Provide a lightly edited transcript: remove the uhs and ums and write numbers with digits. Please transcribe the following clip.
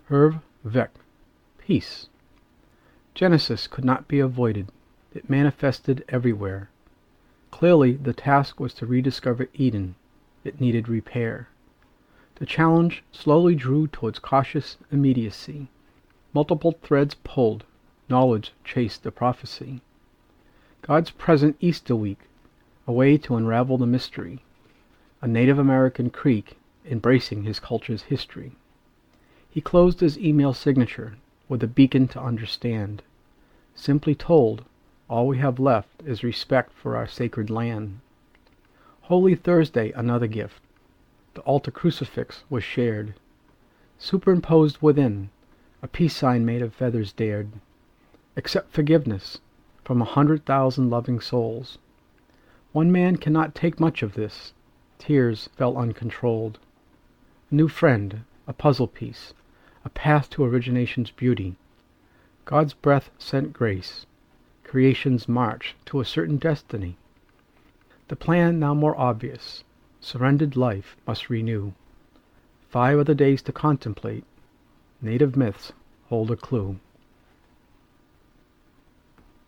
Hervé Vec. Peace. Genesis could not be avoided. It manifested everywhere. Clearly, the task was to rediscover Eden. It needed repair. The challenge slowly drew towards cautious immediacy. Multiple threads pulled. Knowledge chased the prophecy. God's present Easter week, a way to unravel the mystery. A Native American Creek embracing his culture's history. He closed his email signature with a beacon to understand. Simply told, all we have left is respect for our sacred land. Holy Thursday, another gift. The altar crucifix was shared. Superimposed within, a peace sign made of feathers dared. Accept forgiveness from 100,000 loving souls. One man cannot take much of this. Tears fell uncontrolled. A new friend, a puzzle piece, a path to origination's beauty. God's breath sent grace. Creation's march to a certain destiny. The plan now more obvious. Surrendered life must renew. 5 other days to contemplate. Native myths hold a clue.